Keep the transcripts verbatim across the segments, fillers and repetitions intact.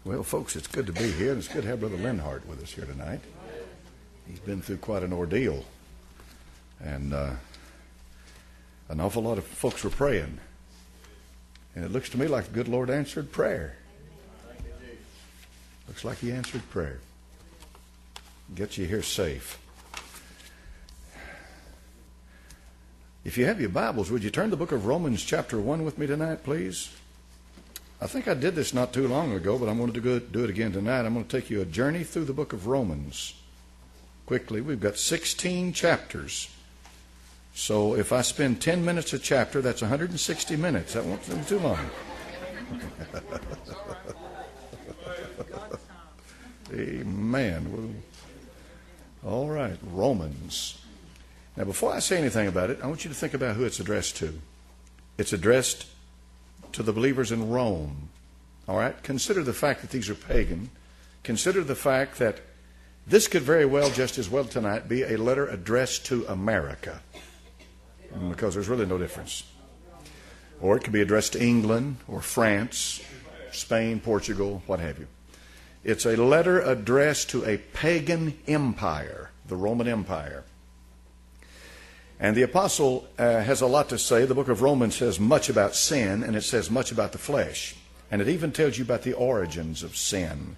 Well, folks, it's good to be here, and it's good to have Brother Linhart with us here tonight. He's been through quite an ordeal, and uh, an awful lot of folks were praying. And it looks to me like the good Lord answered prayer. Looks like He answered prayer. Get you here safe. If you have your Bibles, would you turn to the book of Romans chapter one with me tonight, please? I think I did this not too long ago, but I'm going to do it again tonight. I'm going to take you a journey through the book of Romans. Quickly, we've got sixteen chapters. So if I spend ten minutes a chapter, that's one hundred sixty minutes. That won't be too long. Amen. Well, all right, Romans. Now, before I say anything about it, I want you to think about who it's addressed to. It's addressed to the believers in Rome. All right? Consider the fact that these are pagan. Consider the fact that this could very well, just as well tonight, be a letter addressed to America, because there's really no difference. Or it could be addressed to England or France, Spain, Portugal, what have you. It's a letter addressed to a pagan empire, the Roman Empire. And the apostle uh, has a lot to say. The book of Romans says much about sin, and it says much about the flesh. And it even tells you about the origins of sin.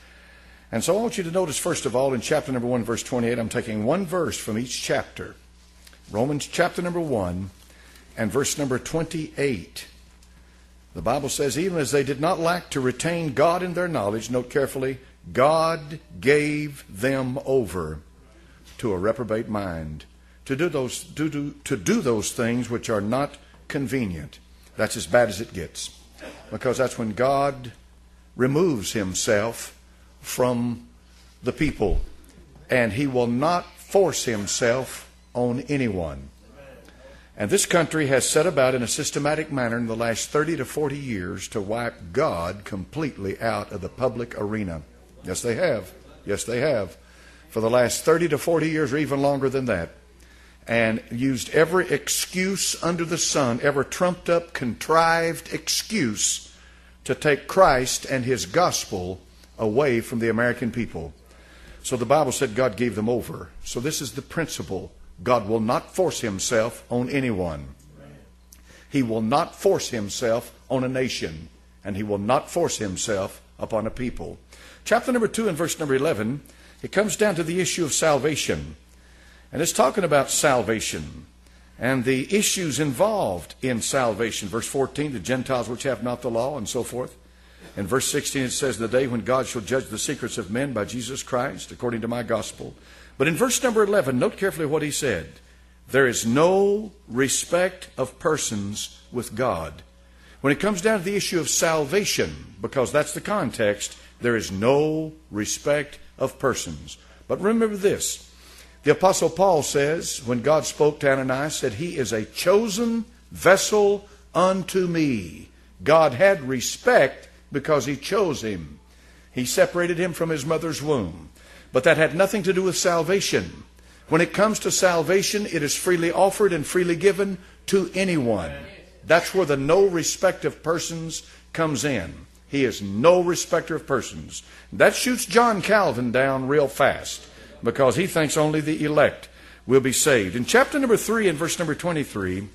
And so I want you to notice, first of all, in chapter number one, verse twenty-eight, I'm taking one verse from each chapter. Romans chapter number one and verse number twenty-eight. The Bible says, even as they did not lack to retain God in their knowledge, note carefully, God gave them over to a reprobate mind, to do those to do, to do those things which are not convenient. That's as bad as it gets, because that's when God removes Himself from the people, and He will not force Himself on anyone. And this country has set about in a systematic manner in the last thirty to forty years to wipe God completely out of the public arena. Yes, they have. Yes, they have. For the last thirty to forty years, or even longer than that. And used every excuse under the sun, every trumped up, contrived excuse to take Christ and His gospel away from the American people. So the Bible said God gave them over. So this is the principle. God will not force Himself on anyone. He will not force Himself on a nation. And He will not force Himself upon a people. Chapter number two and verse number eleven, it comes down to the issue of salvation. And it's talking about salvation and the issues involved in salvation. Verse fourteen, the Gentiles which have not the law, and so forth. In verse sixteen it says, the day when God shall judge the secrets of men by Jesus Christ, according to my gospel. But in verse number eleven, note carefully what he said. There is no respect of persons with God. When it comes down to the issue of salvation, because that's the context, there is no respect of persons. But remember this. The Apostle Paul says, when God spoke to Ananias, said, He is a chosen vessel unto me. God had respect because He chose him. He separated him from his mother's womb. But that had nothing to do with salvation. When it comes to salvation, it is freely offered and freely given to anyone. That's where the no respect of persons comes in. He is no respecter of persons. That shoots John Calvin down real fast, because he thinks only the elect will be saved. In chapter number three and verse number twenty-three,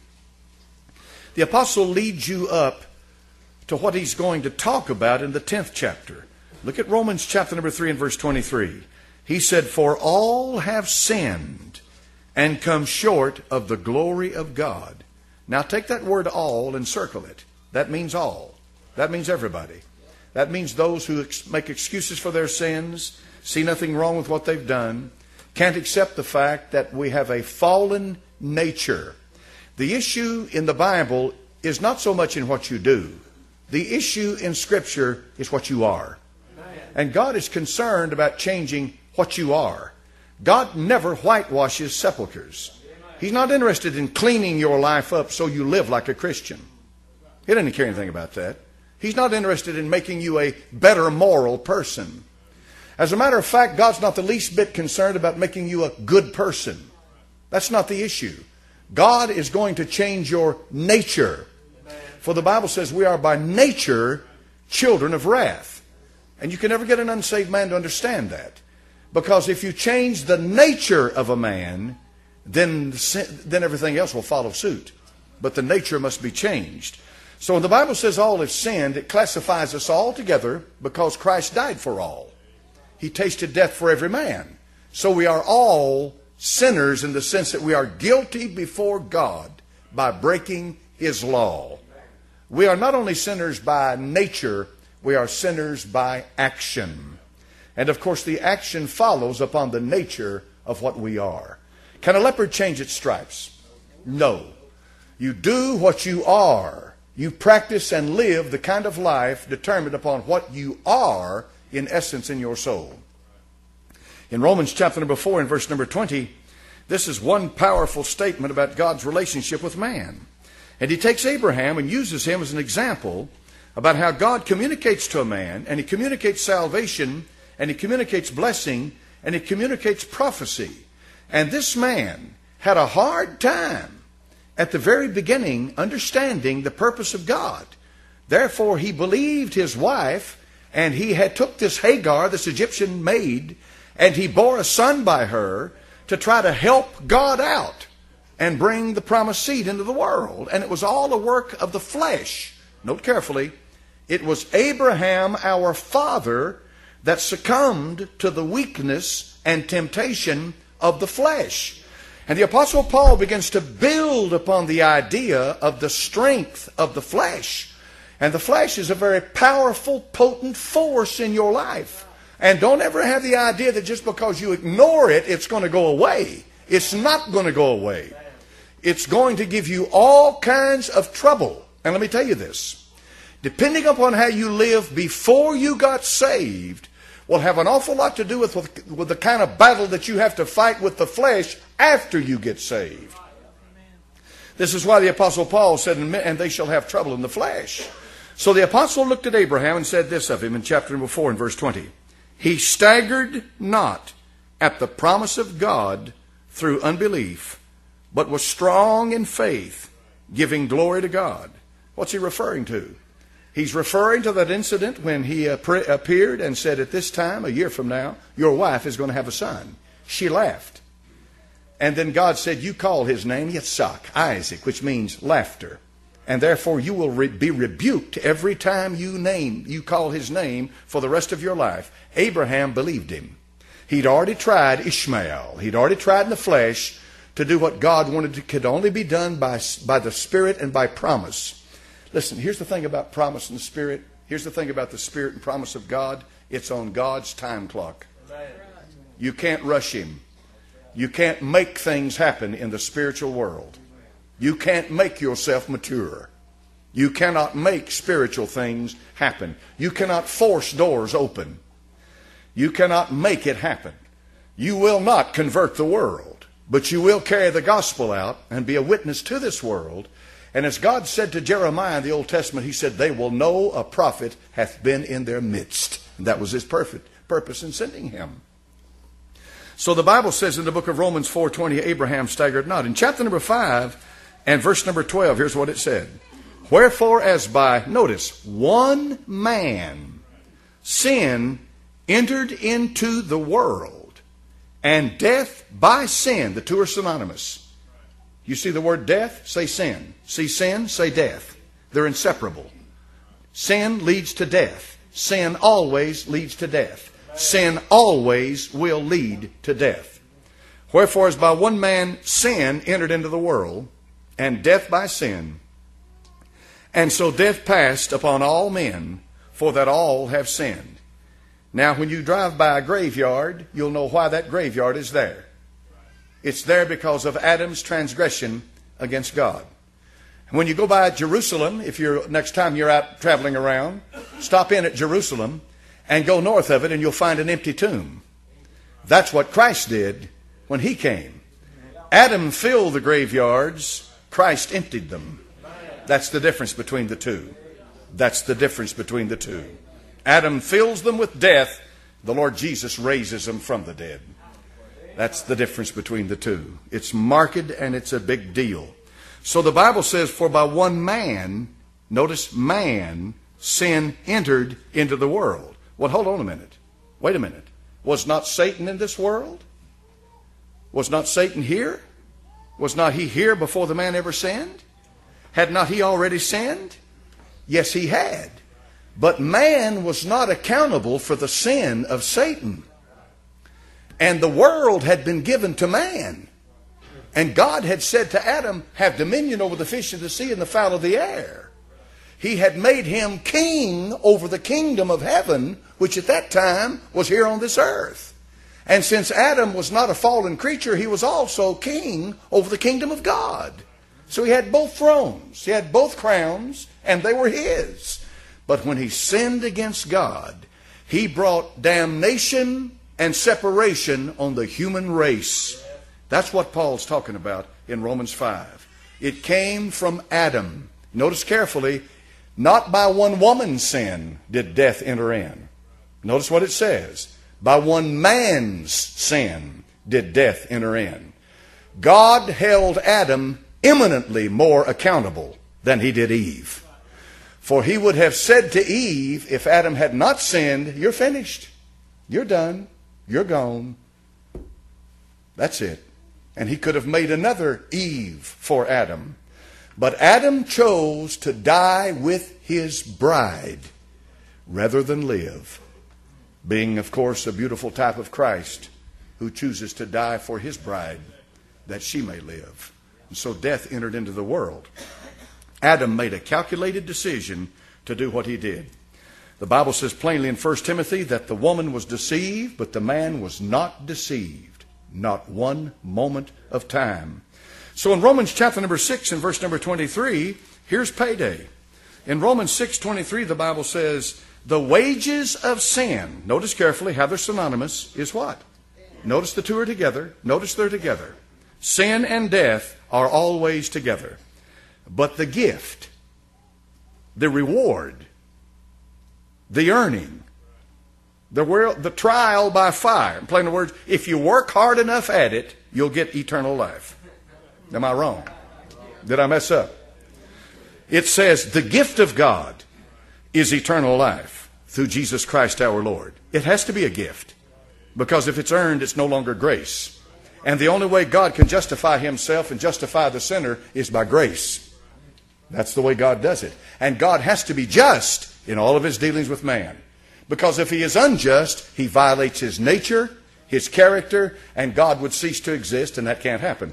the apostle leads you up to what he's going to talk about in the tenth chapter. Look at Romans chapter number three and verse twenty-three. He said, for all have sinned and come short of the glory of God. Now take that word all and circle it. That means all. That means everybody. That means those who ex- make excuses for their sins, see nothing wrong with what they've done, can't accept the fact that we have a fallen nature. The issue in the Bible is not so much in what you do. The issue in Scripture is what you are. And God is concerned about changing what you are. God never whitewashes sepulchres. He's not interested in cleaning your life up so you live like a Christian. He doesn't care anything about that. He's not interested in making you a better moral person. As a matter of fact, God's not the least bit concerned about making you a good person. That's not the issue. God is going to change your nature. For the Bible says we are by nature children of wrath. And you can never get an unsaved man to understand that. Because if you change the nature of a man, then, then everything else will follow suit. But the nature must be changed. So when the Bible says all have sinned, it classifies us all together because Christ died for all. He tasted death for every man. So we are all sinners in the sense that we are guilty before God by breaking His law. We are not only sinners by nature, we are sinners by action. And of course the action follows upon the nature of what we are. Can a leopard change its stripes? No. You do what you are. You practice and live the kind of life determined upon what you are in essence in your soul. In Romans chapter number four and verse number twenty, this is one powerful statement about God's relationship with man. And he takes Abraham and uses him as an example about how God communicates to a man, and He communicates salvation, and He communicates blessing, and He communicates prophecy. And this man had a hard time at the very beginning understanding the purpose of God. Therefore he believed his wife, and he had took this Hagar, this Egyptian maid, and he bore a son by her to try to help God out and bring the promised seed into the world. And it was all a work of the flesh. Note carefully, it was Abraham, our father, that succumbed to the weakness and temptation of the flesh. And the Apostle Paul begins to build upon the idea of the strength of the flesh. And the flesh is a very powerful, potent force in your life. And don't ever have the idea that just because you ignore it, it's going to go away. It's not going to go away. It's going to give you all kinds of trouble. And let me tell you this. Depending upon how you live before you got saved will have an awful lot to do with, with, with the kind of battle that you have to fight with the flesh after you get saved. This is why the Apostle Paul said, and they shall have trouble in the flesh. So the Apostle looked at Abraham and said this of him in chapter number four and verse twenty. He staggered not at the promise of God through unbelief, but was strong in faith, giving glory to God. What's he referring to? He's referring to that incident when he appeared and said, at this time, a year from now, your wife is going to have a son. She laughed. And then God said, you call his name Yitzhak, Isaac, which means laughter. And therefore you will re- be rebuked every time you name, you call his name for the rest of your life. Abraham believed him. He'd already tried Ishmael. He'd already tried in the flesh to do what God wanted to, could only be done by, by the Spirit and by promise. Listen, here's the thing about promise and the Spirit. Here's the thing about the Spirit and promise of God. It's on God's time clock. You can't rush him. You can't make things happen in the spiritual world. You can't make yourself mature. You cannot make spiritual things happen. You cannot force doors open. You cannot make it happen. You will not convert the world, but you will carry the gospel out and be a witness to this world. And as God said to Jeremiah in the Old Testament, he said, they will know a prophet hath been in their midst. And that was his perfect purpose in sending him. So the Bible says in the book of Romans four twenty, Abraham staggered not. In chapter number five and verse number twelve, here's what it said. Wherefore as by, notice, one man sin entered into the world, and death by sin, the two are synonymous. You see the word death? Say sin. See sin? Say death. They're inseparable. Sin leads to death. Sin always leads to death. Sin always will lead to death. Wherefore as by one man sin entered into the world, and death by sin, and so death passed upon all men, for that all have sinned. Now when you drive by a graveyard, you'll know why that graveyard is there. It's there because of Adam's transgression against God. When you go by Jerusalem, if you're next time you're out traveling around, stop in at Jerusalem and go north of it and you'll find an empty tomb. That's what Christ did when he came. Adam filled the graveyards, Christ emptied them. That's the difference between the two. That's the difference between the two. Adam fills them with death. The Lord Jesus raises them from the dead. That's the difference between the two. It's marked and it's a big deal. So the Bible says, for by one man, notice man, sin entered into the world. Well, hold on a minute. Wait a minute. Was not Satan in this world? Was not Satan here? Was not he here before the man ever sinned? Had not he already sinned? Yes, he had. But man was not accountable for the sin of Satan. And the world had been given to man. And God had said to Adam, have dominion over the fish of the sea and the fowl of the air. He had made him king over the kingdom of heaven, which at that time was here on this earth. And since Adam was not a fallen creature, he was also king over the kingdom of God. So he had both thrones, he had both crowns, and they were his. But when he sinned against God, he brought damnation and separation on the human race. That's what Paul's talking about in Romans five. It came from Adam. Notice carefully, not by one woman's sin did death enter in. Notice what it says. By one man's sin did death enter in. God held Adam eminently more accountable than he did Eve. For he would have said to Eve, if Adam had not sinned, you're finished. You're done. You're gone. That's it. And he could have made another Eve for Adam. But Adam chose to die with his bride rather than live. Being, of course, a beautiful type of Christ who chooses to die for his bride that she may live. And so death entered into the world. Adam made a calculated decision to do what he did. The Bible says plainly in First Timothy that the woman was deceived, but the man was not deceived. Not one moment of time. So in Romans chapter number six and verse number twenty-three, here's payday. In Romans six twenty-three, the Bible says, the wages of sin, notice carefully how they're synonymous, is what? Notice the two are together. Notice they're together. Sin and death are always together. But the gift, the reward, the earning, the, world, the trial by fire. In plain words, if you work hard enough at it, you'll get eternal life. Am I wrong? Did I mess up? It says the gift of God is eternal life through Jesus Christ our Lord. It has to be a gift, because if it's earned, it's no longer grace. And the only way God can justify himself and justify the sinner is by grace. That's the way God does it. And God has to be just in all of his dealings with man. Because if he is unjust, he violates his nature, his character, and God would cease to exist, and that can't happen.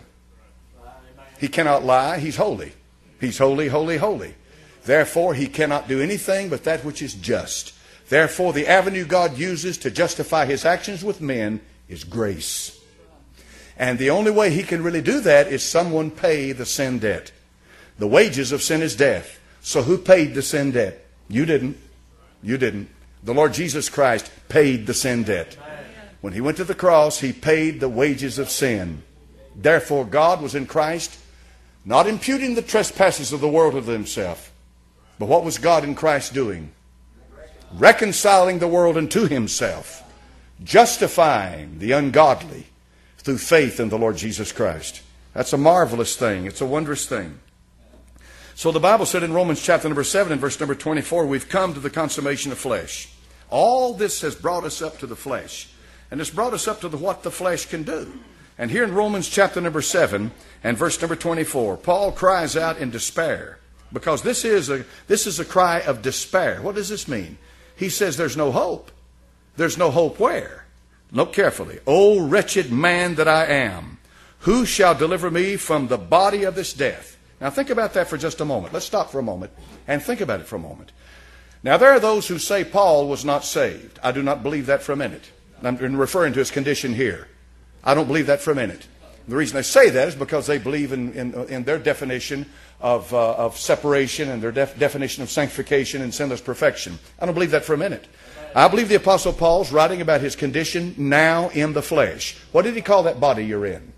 He cannot lie. He's holy. He's holy, holy, holy. Therefore, he cannot do anything but that which is just. Therefore, the avenue God uses to justify his actions with men is grace. And the only way he can really do that is someone pay the sin debt. The wages of sin is death. So who paid the sin debt? You didn't. You didn't. The Lord Jesus Christ paid the sin debt. When he went to the cross, he paid the wages of sin. Therefore, God was in Christ, not imputing the trespasses of the world to himself. But what was God in Christ doing? Reconciling the world unto himself. Justifying the ungodly through faith in the Lord Jesus Christ. That's a marvelous thing. It's a wondrous thing. So the Bible said in Romans chapter number seven and verse number twenty-four, we've come to the consummation of flesh. All this has brought us up to the flesh. And it's brought us up to the, what the flesh can do. And here in Romans chapter number seven and verse number twenty-four, Paul cries out in despair. Because this is a, this is a cry of despair. What does this mean? He says there's no hope. There's no hope where? Look carefully. O wretched man that I am, who shall deliver me from the body of this death? Now think about that for just a moment. Let's stop for a moment and think about it for a moment. Now there are those who say Paul was not saved. I do not believe that for a minute. I'm referring to his condition here. I don't believe that for a minute. The reason they say that is because they believe in, in, in their definition of, uh, of separation and their def- definition of sanctification and sinless perfection. I don't believe that for a minute. I believe the Apostle Paul's writing about his condition now in the flesh. What did he call that body you're in?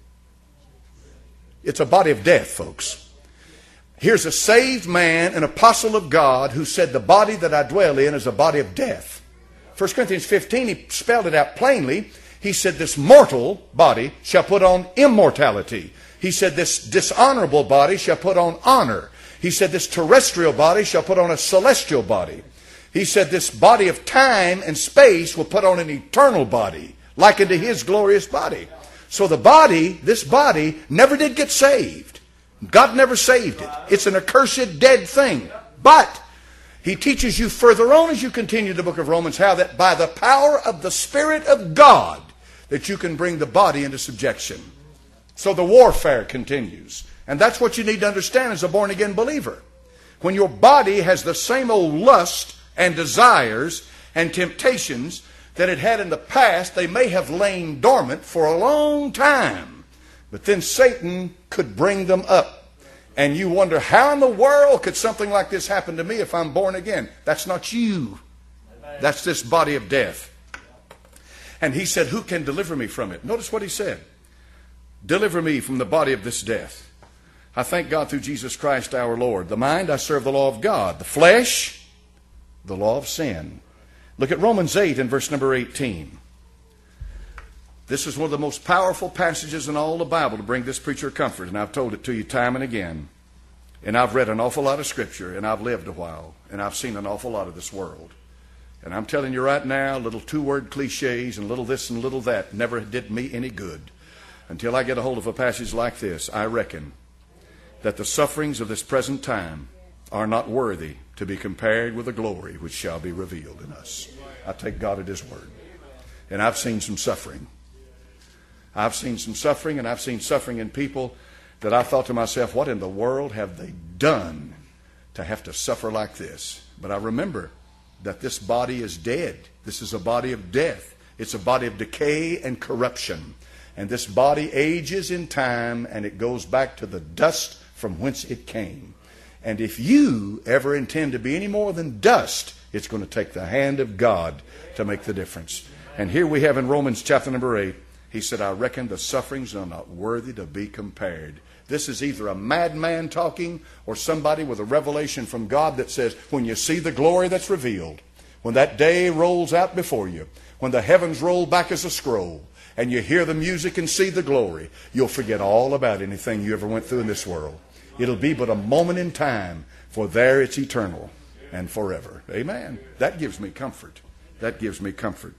It's a body of death, folks. Here's a saved man, an apostle of God, who said the body that I dwell in is a body of death. First Corinthians fifteen, he spelled it out plainly. He said this mortal body shall put on immortality. He said this dishonorable body shall put on honor. He said this terrestrial body shall put on a celestial body. He said this body of time and space will put on an eternal body, like unto his glorious body. So the body, this body, never did get saved. God never saved it. It's an accursed dead thing. But he teaches you further on as you continue the book of Romans how that by the power of the Spirit of God that you can bring the body into subjection. So the warfare continues. And that's what you need to understand as a born-again believer. When your body has the same old lust and desires and temptations that it had in the past, they may have lain dormant for a long time. But then Satan could bring them up. And you wonder, how in the world could something like this happen to me if I'm born again? That's not you. That's this body of death. And he said, who can deliver me from it? Notice what he said. Deliver me from the body of this death. I thank God through Jesus Christ our Lord. The mind, I serve the law of God. The flesh, the law of sin. Look at Romans eight and verse number eighteen. This is one of the most powerful passages in all the Bible to bring this preacher comfort. And I've told it to you time and again. And I've read an awful lot of Scripture. And I've lived a while. And I've seen an awful lot of this world. And I'm telling you right now, little two-word cliches and little this and little that never did me any good. Until I get a hold of a passage like this, I reckon that the sufferings of this present time are not worthy to be compared with the glory which shall be revealed in us. I take God at His word. And I've seen some suffering. I've seen some suffering, and I've seen suffering in people that I thought to myself, what in the world have they done to have to suffer like this? But I remember that this body is dead. This is a body of death. It's a body of decay and corruption. And this body ages in time, and it goes back to the dust from whence it came. And if you ever intend to be any more than dust, it's going to take the hand of God to make the difference. And here we have in Romans chapter number eight, he said, I reckon the sufferings are not worthy to be compared. This is either a madman talking or somebody with a revelation from God that says, when you see the glory that's revealed, when that day rolls out before you, when the heavens roll back as a scroll, and you hear the music and see the glory, you'll forget all about anything you ever went through in this world. It'll be but a moment in time, for there it's eternal and forever. Amen. That gives me comfort. That gives me comfort.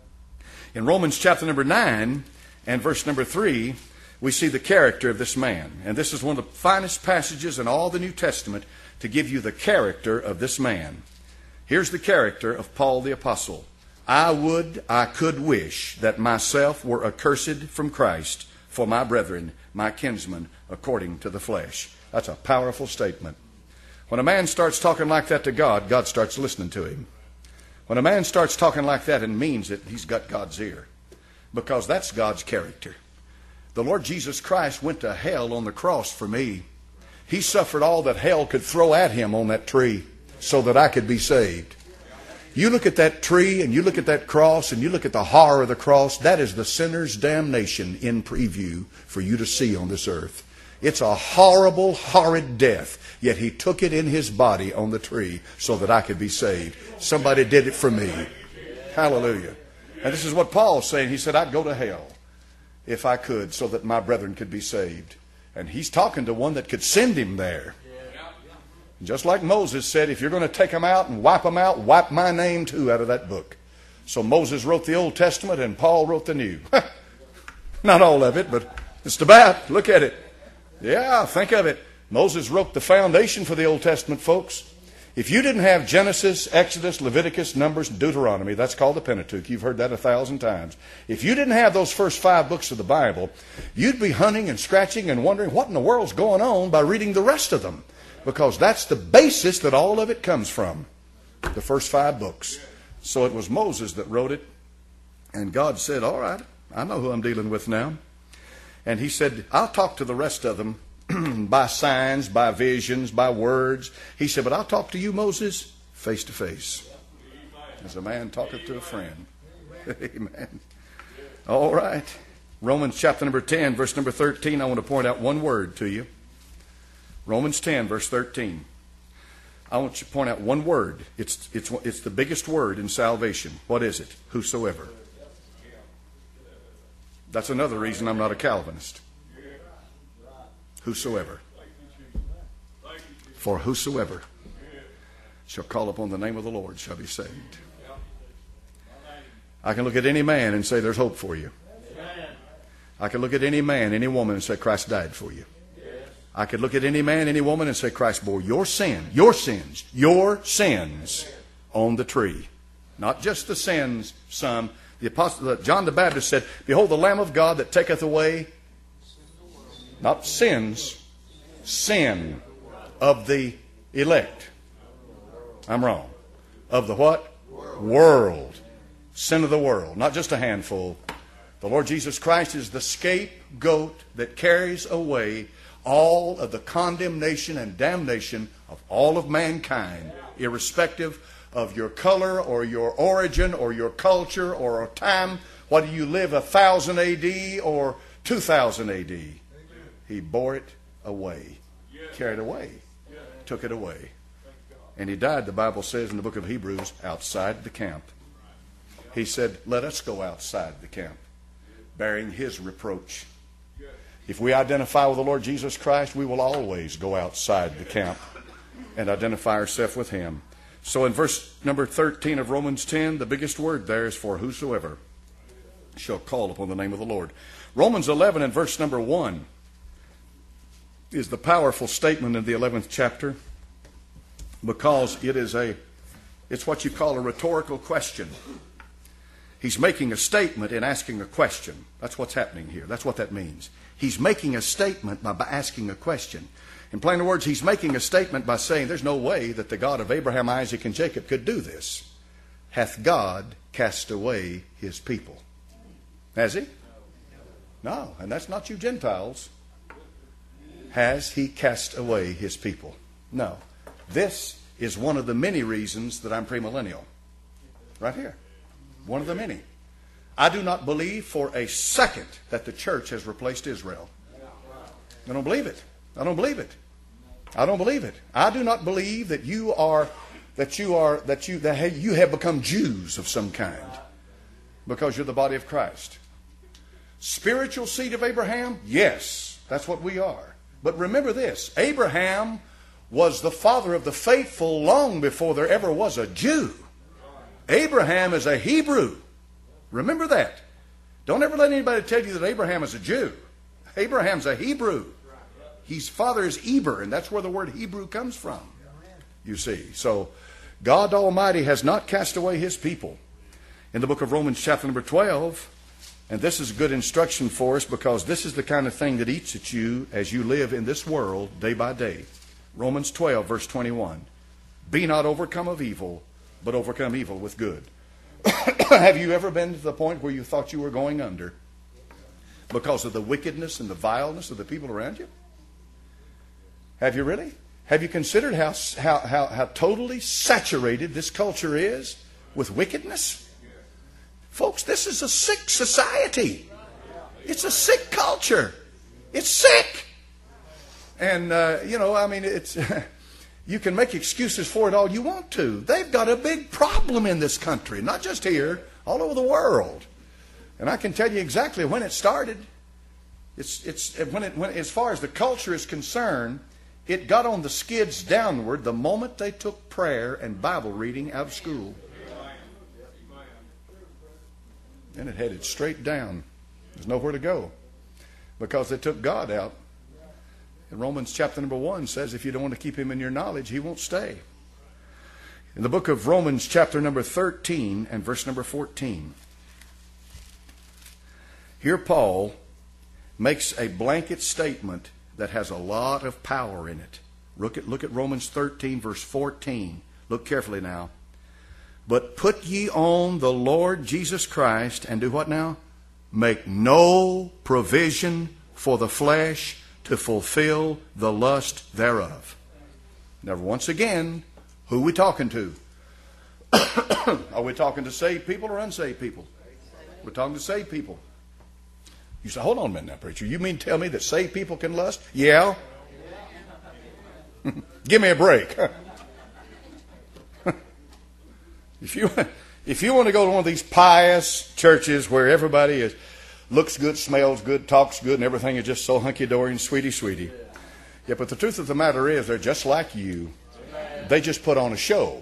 In Romans chapter number nine and verse number three, we see the character of this man. And this is one of the finest passages in all the New Testament to give you the character of this man. Here's the character of Paul the Apostle. I would, I could wish that myself were accursed from Christ for my brethren, my kinsmen, according to the flesh. That's a powerful statement. When a man starts talking like that to God, God starts listening to him. When a man starts talking like that and means it, he's got God's ear. Because that's God's character. The Lord Jesus Christ went to hell on the cross for me. He suffered all that hell could throw at him on that tree so that I could be saved. You look at that tree and you look at that cross and you look at the horror of the cross, that is the sinner's damnation in preview for you to see on this earth. It's a horrible, horrid death. Yet He took it in His body on the tree so that I could be saved. Somebody did it for me. Hallelujah. And this is what Paul's saying. He said, I'd go to hell if I could so that my brethren could be saved. And he's talking to one that could send him there. Just like Moses said, if you're going to take them out and wipe them out, wipe my name too out of that book. So Moses wrote the Old Testament and Paul wrote the New. Not all of it, but just about. Look at it. Yeah, think of it. Moses wrote the foundation for the Old Testament, folks. If you didn't have Genesis, Exodus, Leviticus, Numbers, and Deuteronomy, that's called the Pentateuch. You've heard that a thousand times. If you didn't have those first five books of the Bible, you'd be hunting and scratching and wondering what in the world's going on by reading the rest of them. Because that's the basis that all of it comes from. The first five books. So it was Moses that wrote it. And God said, all right, I know who I'm dealing with now. And He said, I'll talk to the rest of them by signs, by visions, by words. He said, but I'll talk to you, Moses, face to face. As a man talketh to a friend. Amen. All right. Romans chapter number ten, verse number thirteen. I want to point out one word to you. Romans ten, verse thirteen. I want you to point out one word. It's, it's, it's the biggest word in salvation. What is it? Whosoever. That's another reason I'm not a Calvinist. Whosoever. For whosoever. shall call upon the name of the Lord shall be saved. I can look at any man and say there's hope for you. I can look at any man, any woman and say Christ died for you. I could look at any man, any woman and say Christ bore your sin, your sins, your sins on the tree. Not just the sins, some. The apostle John the Baptist said, behold the Lamb of God that taketh away, not sins, sin of the elect. I'm wrong. Of the what? World. World. Sin of the world. Not just a handful. The Lord Jesus Christ is the scapegoat that carries away all of the condemnation and damnation of all of mankind, irrespective of your color or your origin or your culture or a time, whether you live a thousand A D or two thousand A D. He bore it away, carried away, took it away. And he died, the Bible says in the book of Hebrews, outside the camp. He said, let us go outside the camp, bearing his reproach. If we identify with the Lord Jesus Christ, we will always go outside the camp and identify ourselves with him. So in verse number thirteen of Romans ten, the biggest word there is for whosoever shall call upon the name of the Lord. Romans eleven and verse number one is the powerful statement in the eleventh chapter, because it is a, it's what you call a rhetorical question. He's making a statement in asking a question. That's what's happening here. That's what that means. He's making a statement by asking a question. In plain words, he's making a statement by saying there's no way that the God of Abraham, Isaac, and Jacob could do this. Hath God cast away his people? Has he? No, and that's not you Gentiles. Has he cast away his people? No. This is one of the many reasons that I'm premillennial. Right here. One of the many. I do not believe for a second that the church has replaced Israel. I don't believe it. I don't believe it. I don't believe it. I do not believe that you are that you are that you that you have become Jews of some kind because you're the body of Christ. Spiritual seed of Abraham? Yes, that's what we are. But remember this, Abraham was the father of the faithful long before there ever was a Jew. Abraham is a Hebrew. Remember that. Don't ever let anybody tell you that Abraham is a Jew. Abraham's a Hebrew. His father is Eber, and that's where the word Hebrew comes from. You see. So, God Almighty has not cast away his people. In the book of Romans chapter number twelve, and this is good instruction for us because this is the kind of thing that eats at you as you live in this world day by day. Romans twelve, verse twenty-one. Be not overcome of evil, but overcome evil with good. Have you ever been to the point where you thought you were going under because of the wickedness and the vileness of the people around you? Have you really? Have you considered how, how, how, how totally saturated this culture is with wickedness? Folks, this is a sick society. It's a sick culture. It's sick. And, uh, you know, I mean, it's... You can make excuses for it all you want to. They've got a big problem in this country, not just here, all over the world. And I can tell you exactly when it started. It's it's when it when as far as the culture is concerned, it got on the skids downward the moment they took prayer and Bible reading out of school. And it headed straight down. There's nowhere to go because they took God out. And Romans chapter number one says if you don't want to keep him in your knowledge, he won't stay. In the book of Romans chapter number thirteen and verse number fourteen, here Paul makes a blanket statement that has a lot of power in it. Look at, look at Romans thirteen verse fourteen. Look carefully now. But put ye on the Lord Jesus Christ and do what now? Make no provision for the flesh to fulfill the lust thereof. Now, once again, who are we talking to? Are we talking to saved people or unsaved people? We're talking to saved people. You say, hold on a minute now, preacher. You mean tell me that saved people can lust? Yeah. Give me a break. if you if you want to go to one of these pious churches where everybody is looks good, smells good, talks good, and everything is just so hunky-dory and sweetie-sweetie. Yeah, but the truth of the matter is they're just like you. They just put on a show.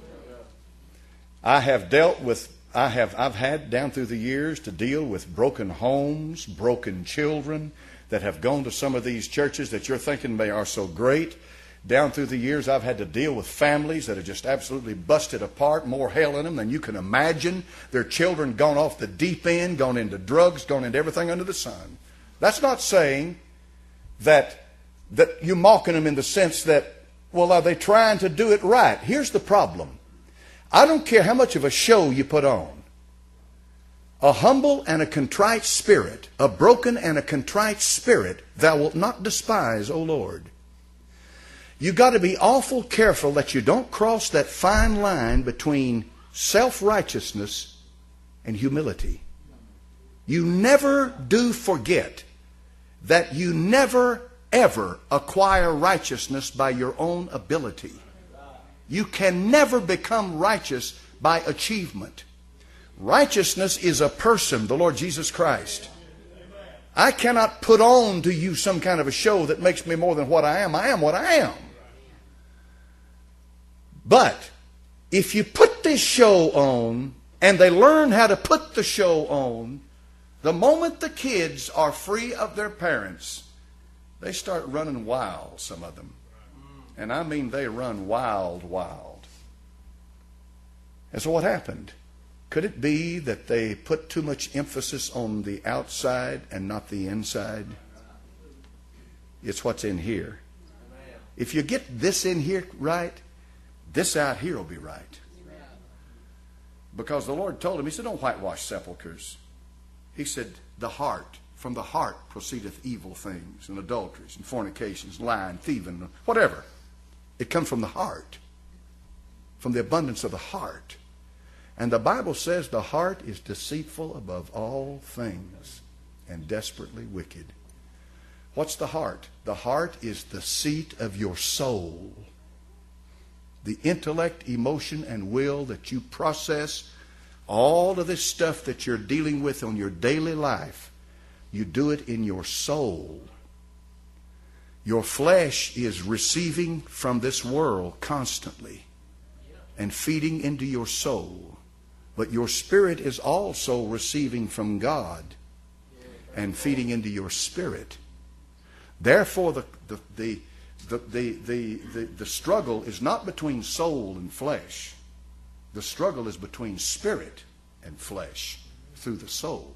I have dealt with, I have, I've had down through the years to deal with broken homes, broken children that have gone to some of these churches that you're thinking they are so great. Down through the years, I've had to deal with families that are just absolutely busted apart, more hell in them than you can imagine. Their children gone off the deep end, gone into drugs, gone into everything under the sun. That's not saying that that you're mocking them in the sense that, well, are they trying to do it right? Here's the problem. I don't care how much of a show you put on. A humble and a contrite spirit, a broken and a contrite spirit, thou wilt not despise, O Lord. You've got to be awful careful that you don't cross that fine line between self-righteousness and humility. You never do forget that you never, ever acquire righteousness by your own ability. You can never become righteous by achievement. Righteousness is a person, the Lord Jesus Christ. I cannot put on to you some kind of a show that makes me more than what I am. I am what I am. But if you put this show on and they learn how to put the show on, the moment the kids are free of their parents, they start running wild, some of them. And I mean they run wild, wild. And so what happened? Could it be that they put too much emphasis on the outside and not the inside? It's what's in here. If you get this in here right, this out here will be right. Because the Lord told him, he said, don't whitewash sepulchres. He said, the heart, from the heart proceedeth evil things, and adulteries, and fornications, lying, thieving, whatever. It comes from the heart, from the abundance of the heart. And the Bible says the heart is deceitful above all things and desperately wicked. What's the heart? The heart is the seat of your soul. The intellect, emotion, and will that you process all of this stuff that you're dealing with on your daily life. You do it in your soul. Your flesh is receiving from this world constantly and feeding into your soul. But your spirit is also receiving from God and feeding into your spirit. Therefore, the, the, the, the, the, the, the, the struggle is not between soul and flesh. The struggle is between spirit and flesh through the soul.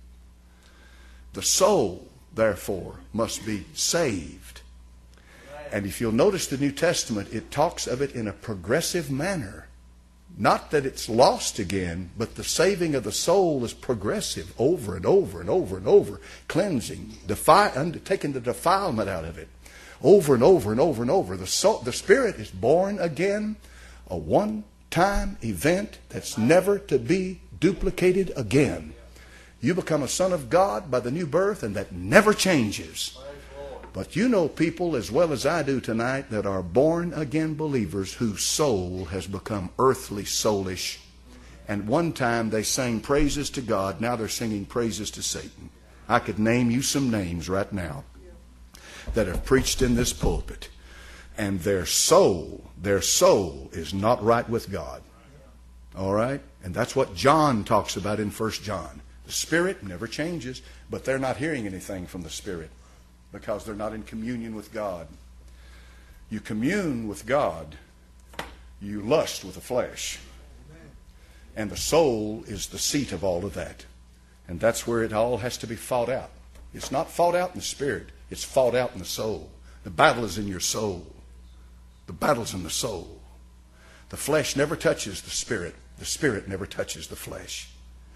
The soul, therefore, must be saved. And if you'll notice the New Testament, it talks of it in a progressive manner. Not that it's lost again, but the saving of the soul is progressive over and over and over and over. Cleansing, defi- taking the defilement out of it. Over and over and over and over. The, soul, the spirit is born again, a one-time event that's never to be duplicated again. You become a son of God by the new birth, and that never changes. But you know people as well as I do tonight that are born again believers whose soul has become earthly soulish. And one time they sang praises to God, now they're singing praises to Satan. I could name you some names right now that have preached in this pulpit. And their soul, their soul is not right with God. All right? And that's what John talks about in First John. The Spirit never changes, but they're not hearing anything from the Spirit because they're not in communion with God. You commune with God, you lust with the flesh. And the soul is the seat of all of that. And that's where it all has to be fought out. It's not fought out in the spirit, it's fought out in the soul. The battle is in your soul. The battle's in the soul. The flesh never touches the spirit. The spirit never touches the flesh.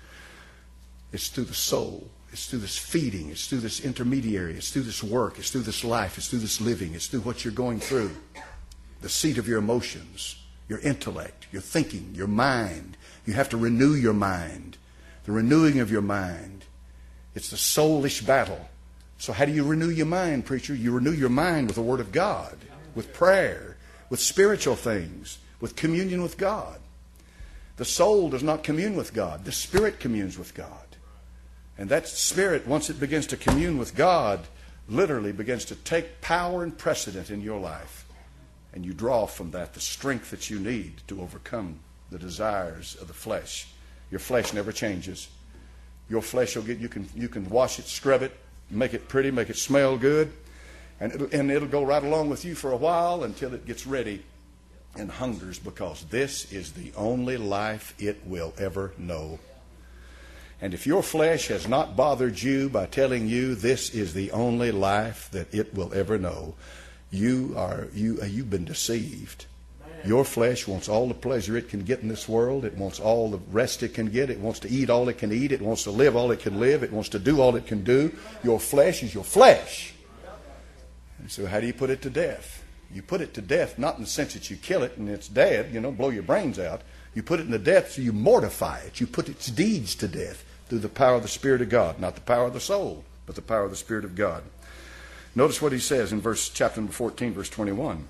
It's through the soul. It's through this feeding. It's through this intermediary. It's through this work. It's through this life. It's through this living. It's through what you're going through. The seat of your emotions, your intellect, your thinking, your mind. You have to renew your mind. The renewing of your mind. It's the soulish battle. So how do you renew your mind, preacher? You renew your mind with the Word of God, with prayer, with spiritual things, with communion with God. The soul does not commune with God. The Spirit communes with God. And that Spirit, once it begins to commune with God, literally begins to take power and precedent in your life. And you draw from that the strength that you need to overcome the desires of the flesh. Your flesh never changes. Your flesh will get, you can, you can wash it, scrub it, make it pretty, make it smell good. And it'll, and it'll go right along with you for a while until it gets ready and hungers, because this is the only life it will ever know. And if your flesh has not bothered you by telling you this is the only life that it will ever know, you are you you've been deceived. Your flesh wants all the pleasure it can get in this world. It wants all the rest it can get. It wants to eat all it can eat. It wants to live all it can live. It wants to do all it can do. Your flesh is your flesh. And so how do you put it to death? You put it to death not in the sense that you kill it and it's dead, you know, blow your brains out. You put it in the death so you mortify it. You put its deeds to death through the power of the Spirit of God. Not the power of the soul, but the power of the Spirit of God. Notice what he says in verse chapter number fourteen, verse twenty-one.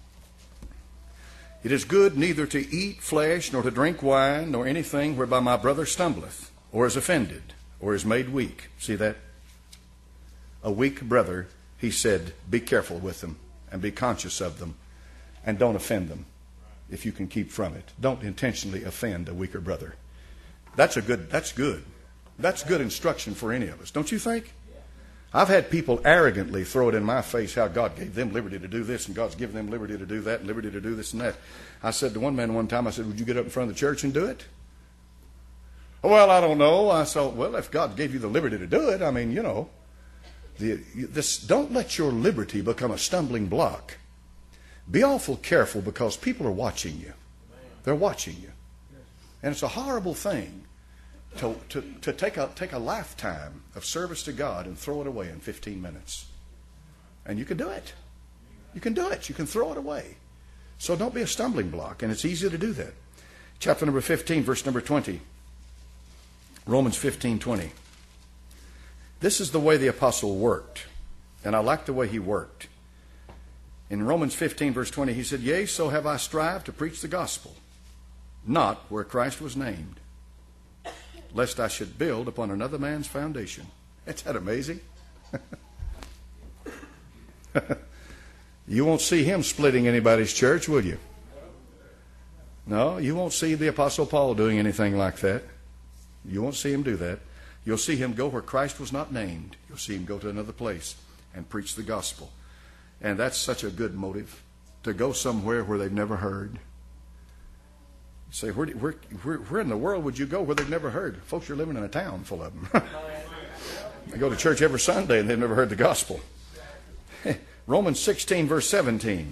It is good neither to eat flesh, nor to drink wine, nor anything whereby my brother stumbleth, or is offended, or is made weak. See that? A weak brother, he said, be careful with them, and be conscious of them, and don't offend them if you can keep from it. Don't intentionally offend a weaker brother. That's a good, that's good. That's good instruction for any of us, don't you think? I've had people arrogantly throw it in my face how God gave them liberty to do this and God's given them liberty to do that and liberty to do this and that. I said to one man one time, I said, would you get up in front of the church and do it? Well, I don't know. I thought, well, if God gave you the liberty to do it, I mean, you know, the, this, don't let your liberty become a stumbling block. Be awful careful, because people are watching you. They're watching you. And it's a horrible thing To, to, to take a take a lifetime of service to God and throw it away in fifteen minutes. And you can do it. You can do it. You can throw it away. So don't be a stumbling block, and it's easy to do that. Chapter number fifteen, verse number twenty. Romans fifteen, twenty. This is the way the apostle worked, and I like the way he worked. In Romans fifteen, verse twenty, he said, yea, so have I strived to preach the gospel, not where Christ was named, lest I should build upon another man's foundation. Isn't that amazing? You won't see him splitting anybody's church, will you? No, you won't see the Apostle Paul doing anything like that. You won't see him do that. You'll see him go where Christ was not named. You'll see him go to another place and preach the gospel. And that's such a good motive, to go somewhere where they've never heard. You say, where, where, where, where in the world would you go where they've never heard? Folks are living in a town full of them. They go to church every Sunday and they've never heard the gospel. Romans sixteen, verse seventeen.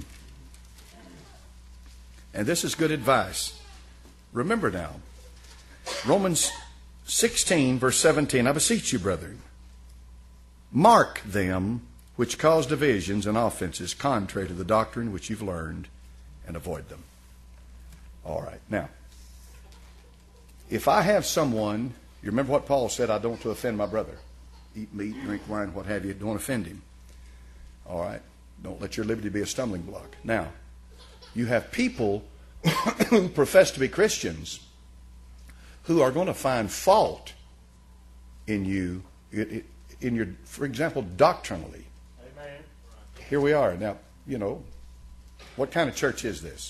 And this is good advice. Remember now, Romans sixteen, verse seventeen, I beseech you, brethren, mark them which cause divisions and offenses contrary to the doctrine which you've learned, and avoid them. All right. Now, if I have someone, you remember what Paul said, I don't want to offend my brother. Eat meat, drink wine, what have you. Don't offend him. All right. Don't let your liberty be a stumbling block. Now, you have people who profess to be Christians who are going to find fault in you, in your, for example, doctrinally. Amen. Here we are. Now, you know, what kind of church is this?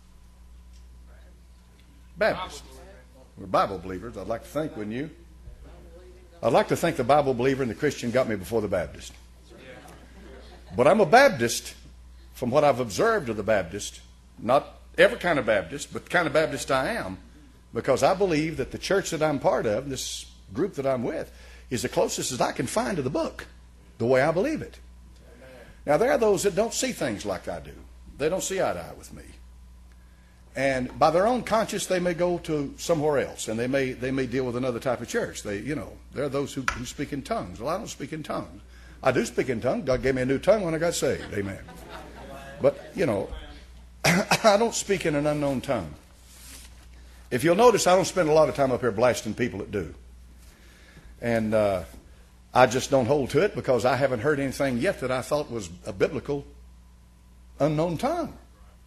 Baptist. We're Bible believers, I'd like to think, wouldn't you? I'd like to think the Bible believer and the Christian got me before the Baptist. But I'm a Baptist from what I've observed of the Baptist. Not every kind of Baptist, but the kind of Baptist I am. Because I believe that the church that I'm part of, this group that I'm with, is the closest as I can find to the book, the way I believe it. Now, there are those that don't see things like I do. They don't see eye to eye with me. And by their own conscience, they may go to somewhere else, and they may they may deal with another type of church. They, you know, there are those who, who speak in tongues. Well, I don't speak in tongues. I do speak in tongues. God gave me a new tongue when I got saved. Amen. But, you know, I don't speak in an unknown tongue. If you'll notice, I don't spend a lot of time up here blasting people that do. And uh, I just don't hold to it because I haven't heard anything yet that I thought was a biblical unknown tongue.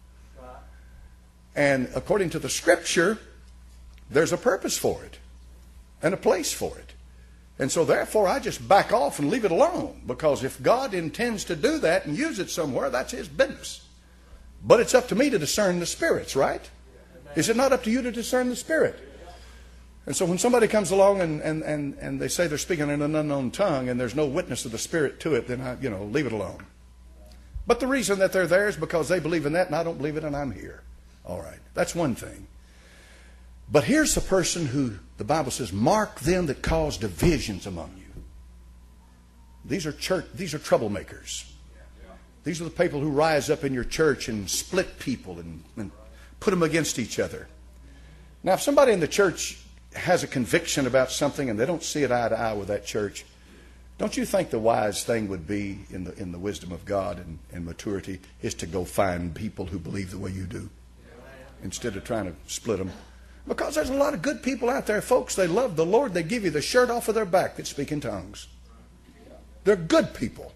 And according to the Scripture, there's a purpose for it and a place for it. And so therefore I just back off and leave it alone, because if God intends to do that and use it somewhere, that's His business. But it's up to me to discern the spirits, right? Is it not up to you to discern the spirit? And so when somebody comes along and, and, and, and they say they're speaking in an unknown tongue and there's no witness of the Spirit to it, then I, you know, leave it alone. But the reason that they're there is because they believe in that and I don't believe it and I'm here. All right, that's one thing. But here's a person who the Bible says, mark them that cause divisions among you. These are church, these are troublemakers. These are the people who rise up in your church and split people and, and put them against each other. Now, if somebody in the church has a conviction about something and they don't see it eye to eye with that church, don't you think the wise thing would be, in the in the wisdom of God and, and maturity, is to go find people who believe the way you do instead of trying to split them? Because there's a lot of good people out there, folks. They love the Lord. They give you the shirt off of their back that speak in tongues. They're good people.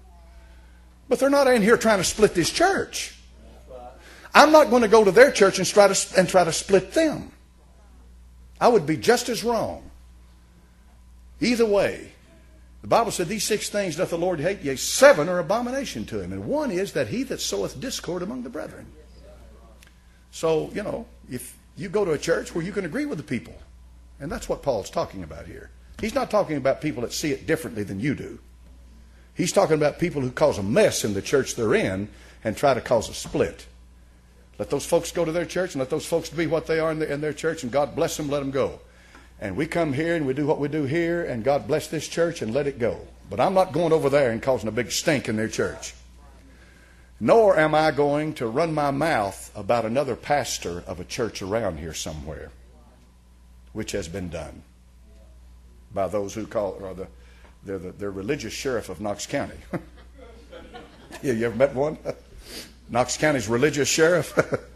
But they're not in here trying to split this church. I'm not going to go to their church and try to, and try to split them. I would be just as wrong. Either way, the Bible said these six things doth the Lord hate, yea, seven are abomination to him. And one is that he that soweth discord among the brethren. So, you know, if you go to a church where you can agree with the people, and that's what Paul's talking about here. He's not talking about people that see it differently than you do. He's talking about people who cause a mess in the church they're in and try to cause a split. Let those folks go to their church and let those folks be what they are in, the, in their church, and God bless them, let them go. And we come here and we do what we do here, and God bless this church and let it go. But I'm not going over there and causing a big stink in their church. Nor am I going to run my mouth about another pastor of a church around here somewhere, which has been done by those who call, or the, they're the they're religious sheriff of Knox County. Yeah, you ever met one? Knox County's religious sheriff.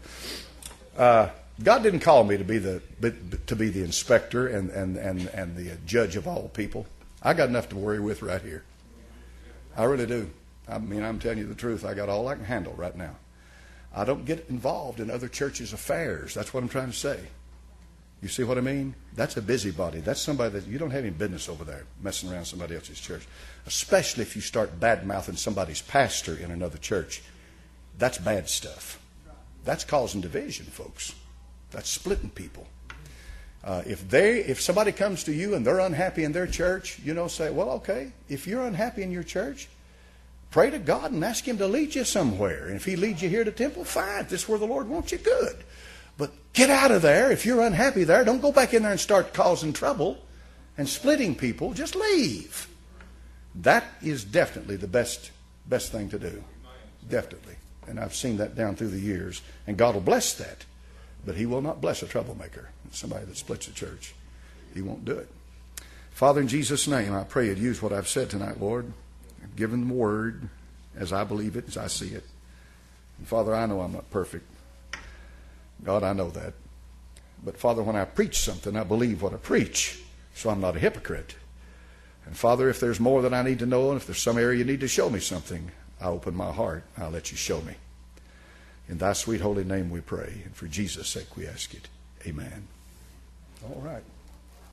uh, God didn't call me to be the to be the inspector and, and, and, and the judge of all people. I got enough to worry with right here. I really do. I mean, I'm telling you the truth. I got all I can handle right now. I don't get involved in other churches' affairs. That's what I'm trying to say. You see what I mean? That's a busybody. That's somebody that you don't have any business over there messing around somebody else's church. Especially if you start bad-mouthing somebody's pastor in another church. That's bad stuff. That's causing division, folks. That's splitting people. Uh, if they, if somebody comes to you and they're unhappy in their church, you know, say, well, okay, if you're unhappy in your church, pray to God and ask Him to lead you somewhere. And if He leads you here to Temple, fine. If this is where the Lord wants you, good. But get out of there. If you're unhappy there, don't go back in there and start causing trouble and splitting people. Just leave. That is definitely the best, best thing to do. Definitely. And I've seen that down through the years. And God will bless that. But He will not bless a troublemaker, somebody that splits a church. He won't do it. Father, in Jesus' name, I pray you'd use what I've said tonight, Lord. I've given the word as I believe it, as I see it. And Father, I know I'm not perfect. God, I know that. But Father, when I preach something, I believe what I preach. So I'm not a hypocrite. And Father, if there's more that I need to know, and if there's some area you need to show me something, I'll open my heart. I'll let you show me. In thy sweet holy name we pray. And for Jesus' sake we ask it. Amen. All right.